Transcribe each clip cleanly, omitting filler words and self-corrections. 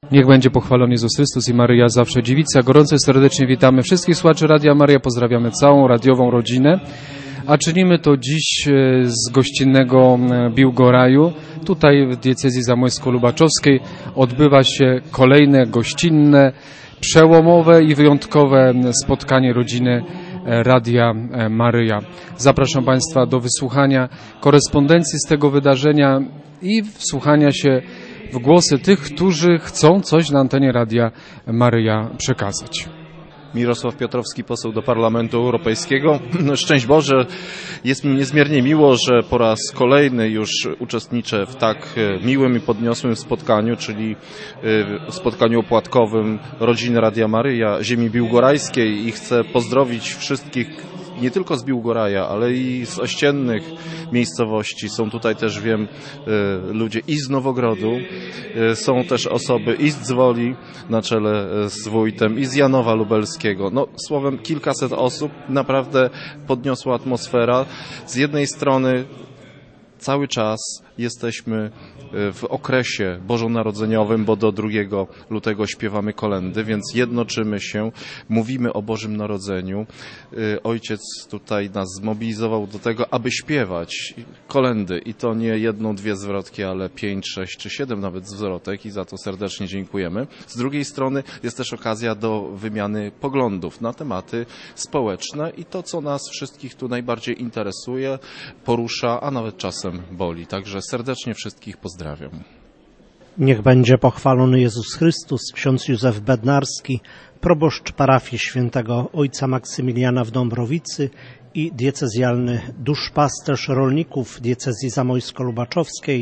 Niech będzie pochwalony Jezus Chrystus i Maryja zawsze dziewica. Gorąco i serdecznie witamy wszystkich słuchaczy Radia Maryja, pozdrawiamy całą radiową rodzinę, a czynimy to dziś z gościnnego Biłgoraju. Tutaj w diecezji zamojsko-lubaczowskiej odbywa się kolejne gościnne, przełomowe i wyjątkowe spotkanie rodziny Radia Maryja. Zapraszam Państwa do wysłuchania korespondencji z tego wydarzenia i wsłuchania się w głosy tych, którzy chcą coś na antenie Radia Maryja przekazać. Mirosław Piotrowski, poseł do Parlamentu Europejskiego. Szczęść Boże, jest mi niezmiernie miło, że po raz kolejny już uczestniczę w tak miłym i podniosłym spotkaniu, czyli spotkaniu opłatkowym rodziny Radia Maryja, ziemi biłgorajskiej, i chcę pozdrowić wszystkich nie tylko z Biłgoraja, ale i z ościennych miejscowości. Są tutaj też, wiem, ludzie i z Nowogrodu, są też osoby i z Dzwoli na czele z wójtem, i z Janowa Lubelskiego. No, słowem, kilkaset osób, naprawdę podniosła atmosfera. Z jednej strony cały czas jesteśmy w okresie bożonarodzeniowym, bo do 2 lutego śpiewamy kolędy, więc jednoczymy się, mówimy o Bożym Narodzeniu. Ojciec tutaj nas zmobilizował do tego, aby śpiewać kolędy, i to nie 1, 2 zwrotki, ale 5, 6 czy 7 nawet zwrotek, i za to serdecznie dziękujemy. Z drugiej strony jest też okazja do wymiany poglądów na tematy społeczne i to, co nas wszystkich tu najbardziej interesuje, porusza, a nawet czasem boli. Także serdecznie wszystkich pozdrawiam. Niech będzie pochwalony Jezus Chrystus. Ksiądz Józef Bednarski, proboszcz parafii świętego Ojca Maksymiliana w Dąbrowicy i diecezjalny duszpasterz rolników diecezji zamojsko-lubaczowskiej.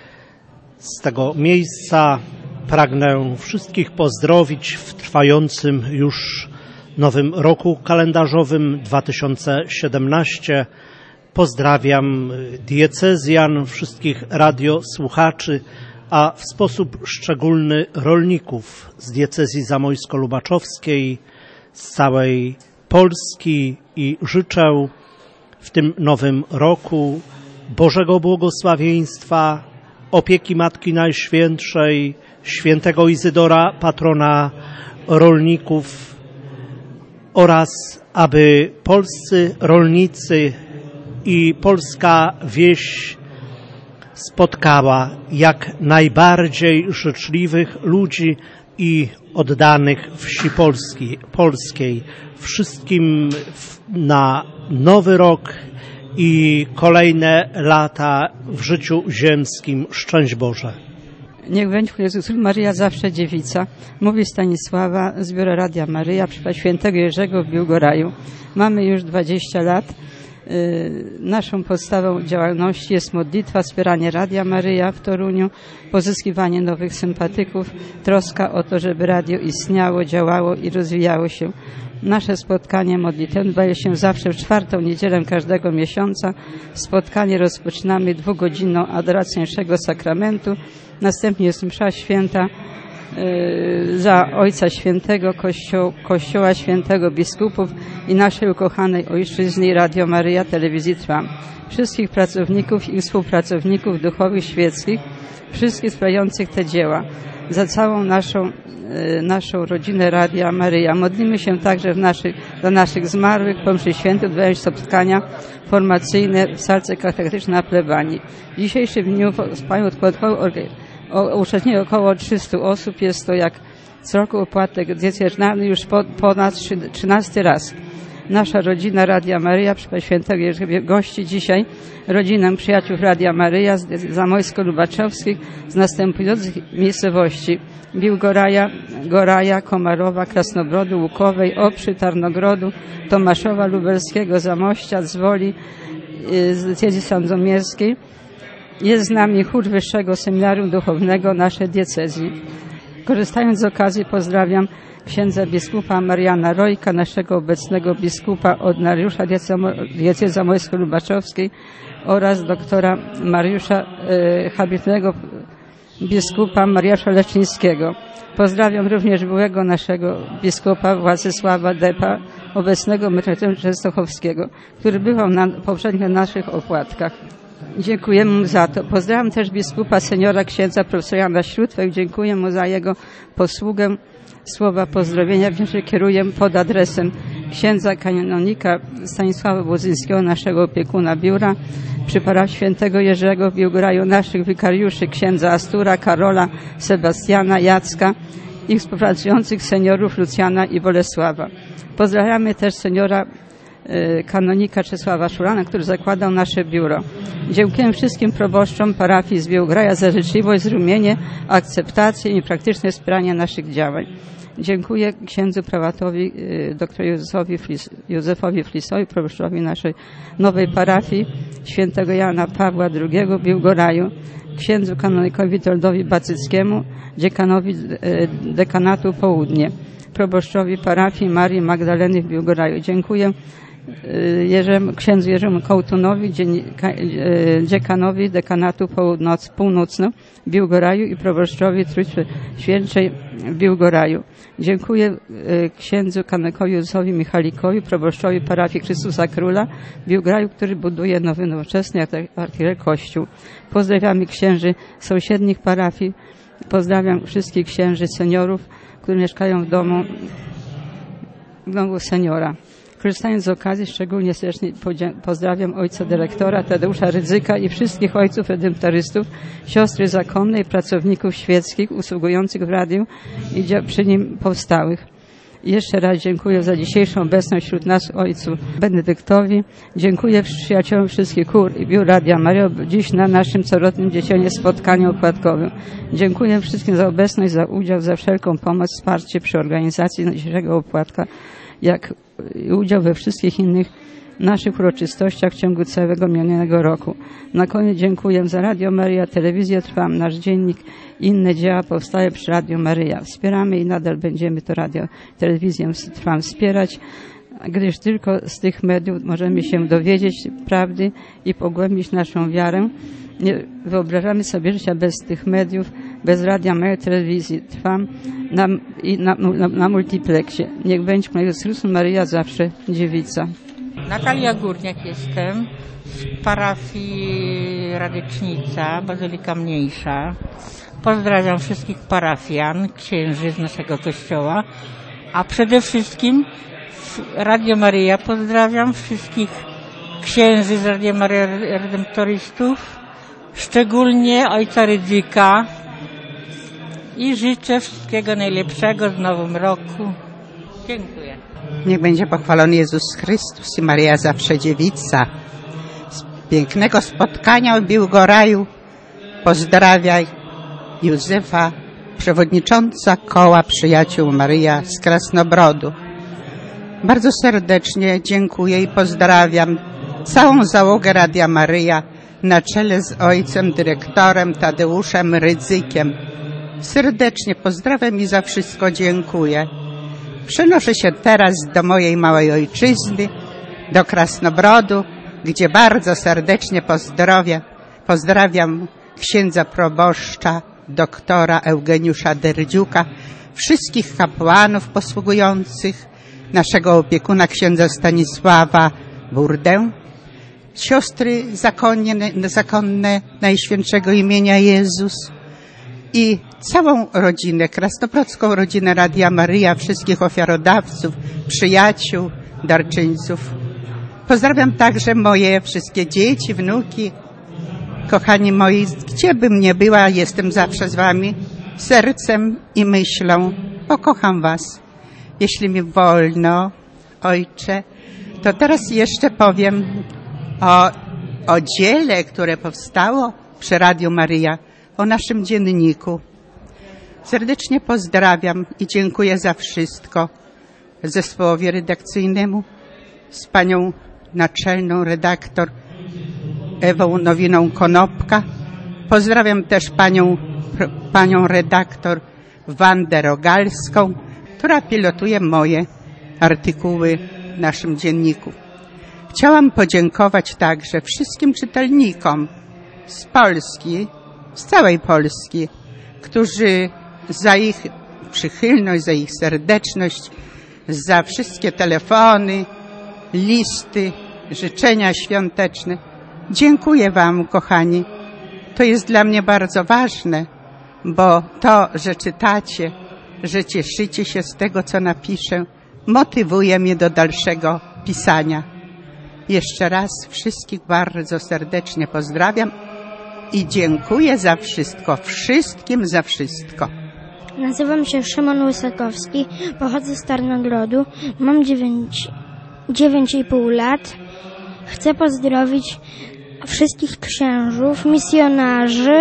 Z tego miejsca pragnę wszystkich pozdrowić w trwającym już nowym roku kalendarzowym 2017. Pozdrawiam diecezjan, wszystkich radiosłuchaczy, a w sposób szczególny rolników z diecezji zamojsko-lubaczowskiej, z całej Polski, i życzę w tym nowym roku Bożego błogosławieństwa, opieki Matki Najświętszej, świętego Izydora, patrona rolników, oraz aby polscy rolnicy i polska wieś spotkała jak najbardziej życzliwych ludzi i oddanych wsi polskiej. Wszystkim na nowy rok i kolejne lata w życiu ziemskim. Szczęść Boże. Niech będzie Jezus Maryja zawsze dziewica. Mówi Stanisława z biura Radia Maryja przy świętego Jerzego w Biłgoraju. Mamy już 20 lat. Naszą podstawą działalności jest modlitwa, wspieranie Radia Maryja w Toruniu, pozyskiwanie nowych sympatyków, troska o to, żeby radio istniało, działało i rozwijało się. Nasze spotkanie modlitewne odbywa się zawsze w 4. niedzielę każdego miesiąca. Spotkanie rozpoczynamy 2-godzinną adoracją Świętego Sakramentu. Następnie jest msza święta za Ojca Świętego, Kościoła Świętego, biskupów i naszej ukochanej Ojczyzny Radio Maryja, telewizji Trwam. Wszystkich pracowników i współpracowników duchowych, świeckich, wszystkich sprawujących te dzieła. Za całą naszą rodzinę Radia Maryja. Modlimy się także dla naszych zmarłych. Po mszy świętej odbywają się spotkania formacyjne w salce katechetycznej na plebanii. W dzisiejszym dniu uczestniczy około 300 osób. Jest to jak co roku opłatek diecezjalny już ponad 13 raz. Nasza rodzina Radia Maryja przy świętego Jerzego gości dzisiaj rodzinę przyjaciół Radia Maryja z zamojsko-lubaczowskich z następujących miejscowości: Biłgoraja, Goraja, Komarowa, Krasnobrodu, Łukowej, Oprzy, Tarnogrodu, Tomaszowa Lubelskiego, Zamościa, Dzwoli, z diecezji sandomierskiej. Jest z nami chór Wyższego Seminarium Duchownego naszej diecezji. Korzystając z okazji, pozdrawiam księdza biskupa Mariana Rojka, naszego obecnego biskupa ordynariusza diecezji zamojsko-lubaczowskiej, oraz doktora Mariusza, habilitowanego biskupa Mariusza Leszczyńskiego. Pozdrawiam również byłego naszego biskupa Władysława Depa, obecnego metropolitana częstochowskiego, który bywał na poprzednich naszych opłatkach. Dziękujemy mu za to. Pozdrawiam też biskupa seniora księdza profesora Jana Śródwę. Dziękuję mu za jego posługę. Słowa pozdrowienia kieruję pod adresem księdza kanonika Stanisława Bozyńskiego, naszego opiekuna biura, przy parafii świętego Jerzego w Biłgoraju, naszych wikariuszy księdza Astura, Karola, Sebastiana, Jacka i współpracujących seniorów Lucjana i Bolesława. Pozdrawiamy też seniora kanonika Czesława Szurana, który zakładał nasze biuro. Dziękuję wszystkim proboszczom parafii z Białgoraja za życzliwość, zrozumienie, akceptację i praktyczne wspieranie naszych działań. Dziękuję księdzu prałatowi dr Józefowi Flisowi, proboszczowi naszej nowej parafii świętego Jana Pawła II w Biłgoraju, księdzu kanonikowi Witoldowi Bacyckiemu, dziekanowi dekanatu Południe, proboszczowi parafii Marii Magdaleny w Biłgoraju. Dziękuję księdzu Jerzemu Kołtunowi, dziekanowi dekanatu północno w Biłgoraju i proboszczowi Trójcy Świętej w Biłgoraju. Dziękuję księdzu kanonikowi Józefowi Michalikowi, proboszczowi parafii Chrystusa Króla w Biłgoraju, który buduje nowy, nowoczesny kościół. Pozdrawiamy księży sąsiednich parafii. Pozdrawiam wszystkich księży seniorów, którzy mieszkają w domu seniora. Korzystając z okazji, szczególnie serdecznie pozdrawiam ojca dyrektora Tadeusza Rydzyka i wszystkich ojców redemptorystów, siostry zakonne i pracowników świeckich usługujących w radiu i przy nim powstałych. I jeszcze raz dziękuję za dzisiejszą obecność wśród nas ojcu Benedyktowi. Dziękuję przyjaciołom wszystkich kur i biur Radia Maria dziś na naszym corocznym dziecięcym spotkaniu opłatkowym. Dziękuję wszystkim za obecność, za udział, za wszelką pomoc, wsparcie przy organizacji dzisiejszego opłatka, jak i udział we wszystkich innych naszych uroczystościach w ciągu całego minionego roku. Na koniec dziękuję za Radio Maria, telewizję Trwam, nasz dziennik i inne dzieła powstałe przy Radio Maryja. Wspieramy i nadal będziemy to radio, telewizję Trwam wspierać, gdyż tylko z tych mediów możemy się dowiedzieć prawdy i pogłębić naszą wiarę. Nie wyobrażamy sobie życia bez tych mediów, bez Radia Maria, telewizji Trwam na multiplexie. Niech będzie Chrystus Maryja zawsze dziewica. Natalia Górniak jestem z parafii Radycznica, Bazylika Mniejsza. Pozdrawiam wszystkich parafian, księży z naszego kościoła, a przede wszystkim Radio Maryja pozdrawiam wszystkich księży z Radia Maryja Redemptorystów, szczególnie ojca Rydzyka i życzę wszystkiego najlepszego w nowym roku. Dziękuję. Niech będzie pochwalony Jezus Chrystus i Maryja zawsze dziewica. Z pięknego spotkania w Biłgoraju pozdrawiaj Józefa, przewodnicząca koła Przyjaciół Maryja z Krasnobrodu. Bardzo serdecznie dziękuję i pozdrawiam całą załogę Radia Maryja na czele z ojcem dyrektorem Tadeuszem Rydzykiem. Serdecznie pozdrawiam i za wszystko dziękuję. Przenoszę się teraz do mojej małej ojczyzny, do Krasnobrodu, gdzie bardzo serdecznie pozdrawiam księdza proboszcza, doktora Eugeniusza Derdziuka, wszystkich kapłanów posługujących, naszego opiekuna księdza Stanisława Burdę, siostry zakonne Najświętszego imienia Jezus i całą rodzinę, krasnoprodzką rodzinę Radia Maryja, wszystkich ofiarodawców, przyjaciół, darczyńców. Pozdrawiam także moje wszystkie dzieci, wnuki. Kochani moi, gdzie bym nie była, jestem zawsze z wami, sercem i myślą. Pokocham was. Jeśli mi wolno, ojcze, to teraz jeszcze powiem o dziele, które powstało przy Radiu Maryja, o naszym dzienniku. Serdecznie pozdrawiam i dziękuję za wszystko zespołowi redakcyjnemu, z panią naczelną redaktor Ewą Nowiną-Konopka. Pozdrawiam też panią redaktor Wandę Rogalską, która pilotuje moje artykuły w naszym dzienniku. Chciałam podziękować także wszystkim czytelnikom z Polski, z całej Polski, którzy za ich przychylność, za ich serdeczność, za wszystkie telefony, listy, życzenia świąteczne. Dziękuję Wam, kochani. To jest dla mnie bardzo ważne, bo to, że czytacie, że cieszycie się z tego, co napiszę, motywuje mnie do dalszego pisania. Jeszcze raz wszystkich bardzo serdecznie pozdrawiam i dziękuję za wszystko, wszystkim za wszystko. Nazywam się Szymon Łysakowski, pochodzę z Tarnogrodu, mam 9,5 lat. Chcę pozdrowić wszystkich księżów, misjonarzy,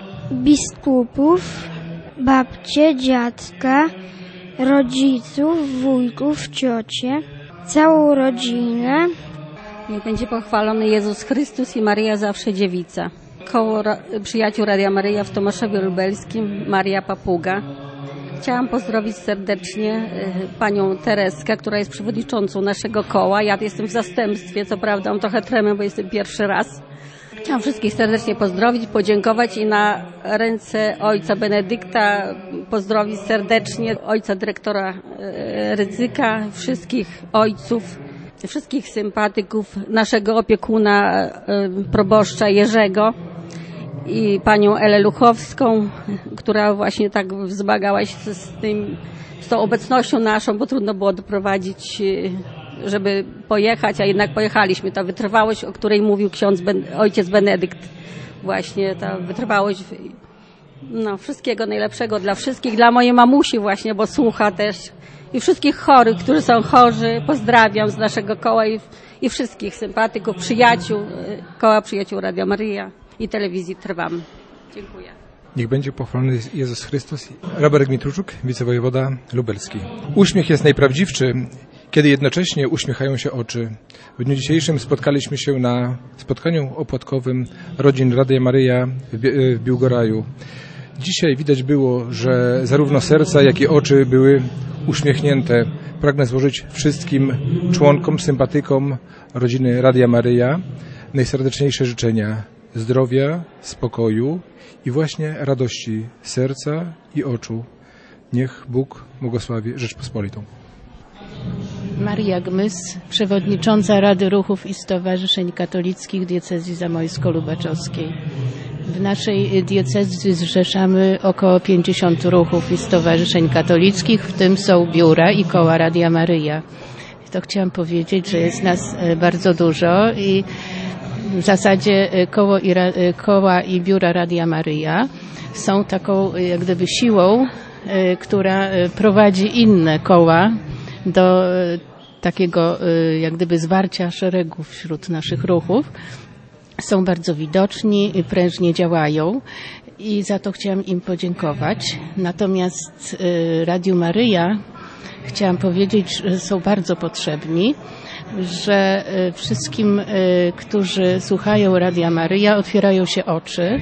biskupów, babcie, dziadka, rodziców, wujków, ciocie, całą rodzinę. Niech będzie pochwalony Jezus Chrystus i Maryja Zawsze Dziewica. Koło Przyjaciół Radia Maryja w Tomaszowie Lubelskim, Maria Papuga. Chciałam pozdrowić serdecznie panią Tereskę, która jest przewodniczącą naszego koła. Ja jestem w zastępstwie, co prawda mam trochę tremę, bo jestem pierwszy raz. Chciałam wszystkich serdecznie pozdrowić, podziękować i na ręce ojca Benedykta pozdrowić serdecznie ojca dyrektora Rydzyka, wszystkich ojców, wszystkich sympatyków, naszego opiekuna proboszcza Jerzego i panią Elę Luchowską, która właśnie tak wzmagała się z tą obecnością naszą, bo trudno było doprowadzić, żeby pojechać, a jednak pojechaliśmy. Ta wytrwałość, o której mówił ojciec Benedykt, właśnie ta wytrwałość, no wszystkiego najlepszego dla wszystkich, dla mojej mamusi właśnie, bo słucha też, i wszystkich chorych, którzy są chorzy, pozdrawiam z naszego koła i wszystkich sympatyków, przyjaciół, koła Przyjaciół Radia Maryja i telewizji Trwam. Dziękuję. Niech będzie pochwalony Jezus Chrystus. Robert Gmitruczuk, wicewojewoda lubelski. Uśmiech jest najprawdziwszy, kiedy jednocześnie uśmiechają się oczy. W dniu dzisiejszym spotkaliśmy się na spotkaniu opłatkowym rodzin Radia Maryja w Biłgoraju. Dzisiaj widać było, że zarówno serca, jak i oczy były uśmiechnięte. Pragnę złożyć wszystkim członkom, sympatykom rodziny Radia Maryja najserdeczniejsze życzenia zdrowia, spokoju i właśnie radości serca i oczu. Niech Bóg błogosławi Rzeczpospolitą. Maria Gmys, przewodnicząca Rady Ruchów i Stowarzyszeń Katolickich Diecezji Zamojsko-Lubaczowskiej. W naszej diecezji zrzeszamy około 50 ruchów i stowarzyszeń katolickich, w tym są biura i koła Radia Maryja. To chciałam powiedzieć, że jest nas bardzo dużo i w zasadzie koła i biura Radia Maryja są taką jak gdyby siłą, która prowadzi inne koła do takiego jak gdyby zwarcia szeregów wśród naszych ruchów. Są bardzo widoczni, prężnie działają i za to chciałam im podziękować. Natomiast Radiu Maryja chciałam powiedzieć, że są bardzo potrzebni, że wszystkim, którzy słuchają Radia Maryja, otwierają się oczy.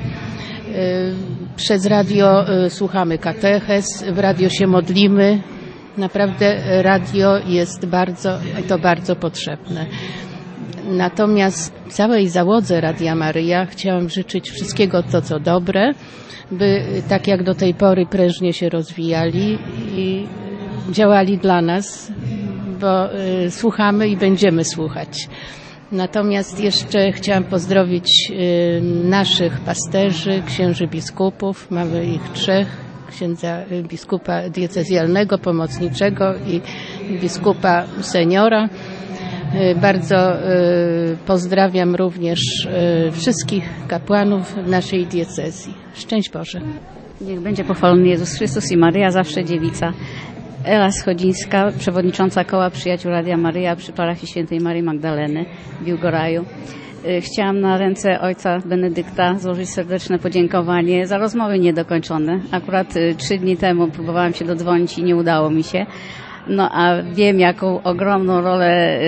Przez radio słuchamy katechez, w radio się modlimy. Naprawdę radio jest bardzo potrzebne. Natomiast całej załodze Radia Maryja chciałam życzyć wszystkiego to, co dobre, by tak jak do tej pory prężnie się rozwijali i działali dla nas, bo słuchamy i będziemy słuchać. Natomiast jeszcze chciałam pozdrowić naszych pasterzy, księży biskupów, mamy ich 3, księdza biskupa diecezjalnego, pomocniczego i biskupa seniora. Bardzo pozdrawiam również wszystkich kapłanów naszej diecezji. Szczęść Boże. Niech będzie pochwalony Jezus Chrystus i Maryja Zawsze Dziewica. Ela Schodzińska, przewodnicząca koła Przyjaciół Radia Maryja przy parafii Świętej Marii Magdaleny w Biłgoraju. Chciałam na ręce ojca Benedykta złożyć serdeczne podziękowanie za rozmowy niedokończone. Akurat 3 dni temu próbowałam się dodzwonić i nie udało mi się. No a wiem, jaką ogromną rolę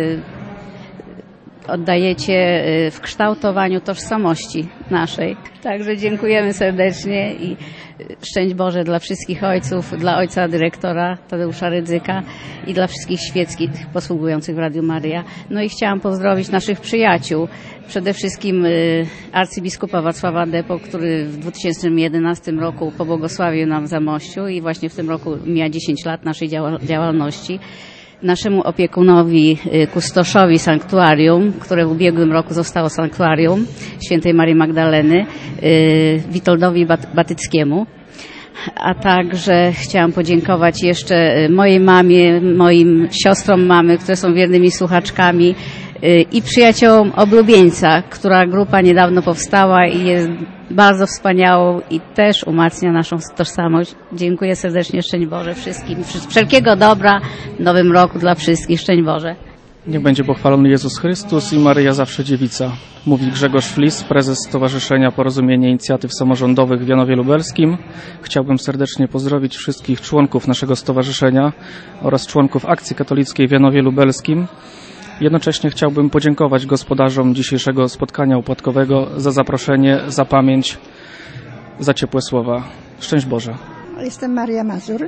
oddajecie w kształtowaniu tożsamości naszej. Także dziękujemy serdecznie i szczęść Boże dla wszystkich ojców, dla ojca dyrektora Tadeusza Rydzyka i dla wszystkich świeckich posługujących w Radiu Maryja. No i chciałam pozdrowić naszych przyjaciół. Przede wszystkim arcybiskupa Wacława Depo, który w 2011 roku pobłogosławił nam w Zamościu i właśnie w tym roku mija 10 lat naszej działalności. naszemu opiekunowi, kustoszowi sanktuarium, które w ubiegłym roku zostało sanktuarium Świętej Marii Magdaleny, Witoldowi Batyckiemu. A także chciałam podziękować jeszcze mojej mamie, moim siostrom mamy, które są wiernymi słuchaczkami, i przyjaciołom Oblubieńca, która grupa niedawno powstała i jest bardzo wspaniałą i też umacnia naszą tożsamość. Dziękuję serdecznie, szczęść Boże wszystkim. Wszelkiego dobra w nowym roku dla wszystkich. Szczęść Boże. Niech będzie pochwalony Jezus Chrystus i Maryja Zawsze Dziewica. Mówi Grzegorz Flis, prezes Stowarzyszenia Porozumienie Inicjatyw Samorządowych w Janowie Lubelskim. Chciałbym serdecznie pozdrowić wszystkich członków naszego stowarzyszenia oraz członków Akcji Katolickiej w Janowie Lubelskim. Jednocześnie chciałbym podziękować gospodarzom dzisiejszego spotkania upadkowego za zaproszenie, za pamięć, za ciepłe słowa. Szczęść Boże. Jestem Maria Mazur,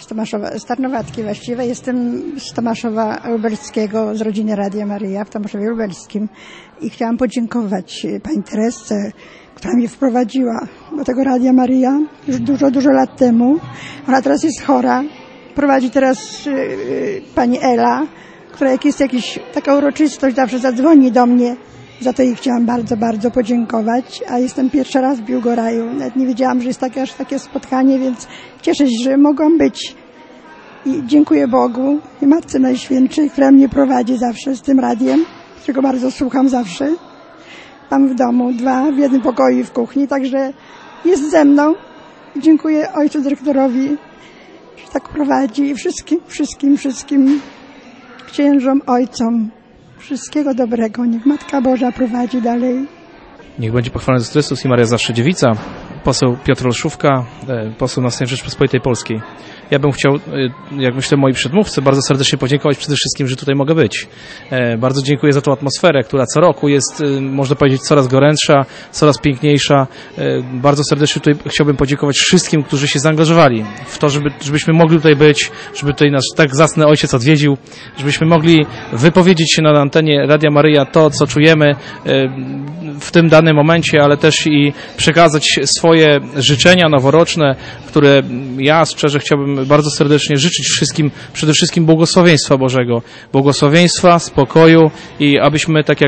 z Tarnowatki właściwie. Jestem z Tomaszowa Lubelskiego, z rodziny Radia Maryja w Tomaszowie Lubelskim. I chciałam podziękować pani Teresce, która mnie wprowadziła do tego Radia Maryja już dużo lat temu. Ona teraz jest chora. Prowadzi teraz pani Ela, która jak jest taka uroczystość, zawsze zadzwoni do mnie. Za to jej chciałam bardzo podziękować. A jestem pierwszy raz w Biłgoraju. Nawet nie wiedziałam, że jest aż takie spotkanie, więc cieszę się, że mogłam być. I dziękuję Bogu i Matce Najświętszej, która mnie prowadzi zawsze z tym radiem, którego bardzo słucham zawsze. Mam w domu 2, w jednym pokoju i w kuchni, także jest ze mną. Dziękuję ojcu dyrektorowi, że tak prowadzi i wszystkim księżom, ojcom. Wszystkiego dobrego. Niech Matka Boża prowadzi dalej. Niech będzie pochwalony Jezus Chrystus i Maria Zawsze Dziewica. Poseł Piotr Olszówka, poseł na Sejm Rzeczypospolitej Polskiej. Ja bym chciał, jak myślę moi przedmówcy, bardzo serdecznie podziękować przede wszystkim, że tutaj mogę być. Bardzo dziękuję za tą atmosferę, która co roku jest, można powiedzieć, coraz gorętsza, coraz piękniejsza. Bardzo serdecznie tutaj chciałbym podziękować wszystkim, którzy się zaangażowali w to, żebyśmy mogli tutaj być, żeby tutaj nasz tak zacny ojciec odwiedził, żebyśmy mogli wypowiedzieć się na antenie Radia Maryja to, co czujemy w tym danym momencie, ale też i przekazać swoje życzenia noworoczne, które ja szczerze chciałbym bardzo serdecznie życzyć wszystkim, przede wszystkim błogosławieństwa Bożego, błogosławieństwa, spokoju i abyśmy tak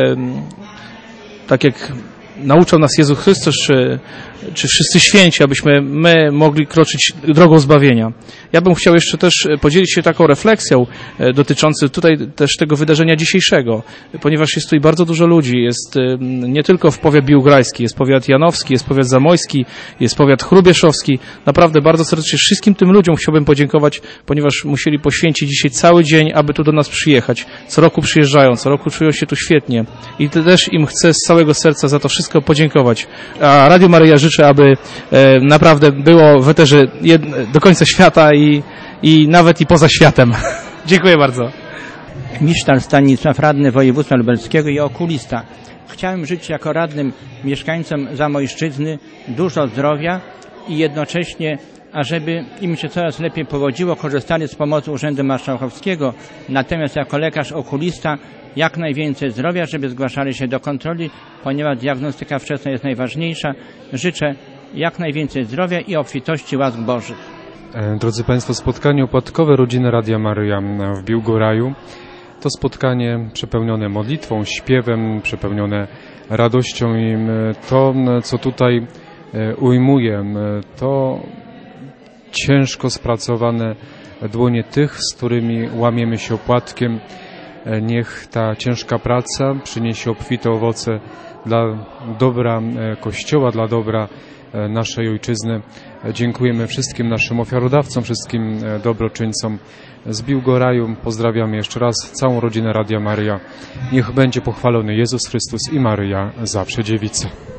jak nauczał nas Jezus Chrystus, czy wszyscy święci, abyśmy my mogli kroczyć drogą zbawienia. Ja bym chciał jeszcze też podzielić się taką refleksją dotyczącą tutaj też tego wydarzenia dzisiejszego, ponieważ jest tutaj bardzo dużo ludzi. Jest nie tylko w powiat biłgrajski, jest powiat janowski, jest powiat zamojski, jest powiat chrubieszowski. Naprawdę bardzo serdecznie wszystkim tym ludziom chciałbym podziękować, ponieważ musieli poświęcić dzisiaj cały dzień, aby tu do nas przyjechać. Co roku przyjeżdżają, co roku czują się tu świetnie. I też im chcę z całego serca za to wszystko podziękować. A Radio Maryja życzę, aby naprawdę było w eterze do końca świata i nawet i poza światem. Dziękuję bardzo. Misztal Stanisław, radny województwa lubelskiego i okulista. Chciałem życzyć jako radnym mieszkańcom Zamojszczyzny dużo zdrowia i jednocześnie, ażeby im się coraz lepiej powodziło, korzystali z pomocy Urzędu Marszałkowskiego. Natomiast jako lekarz okulista jak najwięcej zdrowia, żeby zgłaszali się do kontroli, ponieważ diagnostyka wczesna jest najważniejsza. Życzę jak najwięcej zdrowia i obfitości łask Bożych. Drodzy Państwo, spotkanie upadkowe rodziny Radia Maryja w Biłgoraju to spotkanie przepełnione modlitwą, śpiewem, przepełnione radością i to, co tutaj ujmuję, to ciężko spracowane dłonie tych, z którymi łamiemy się opłatkiem. Niech ta ciężka praca przyniesie obfite owoce dla dobra Kościoła, dla dobra naszej Ojczyzny. Dziękujemy wszystkim naszym ofiarodawcom, wszystkim dobroczyńcom z Biłgoraju. Pozdrawiamy jeszcze raz całą rodzinę Radia Maryja. Niech będzie pochwalony Jezus Chrystus i Maryja Zawsze Dziewica.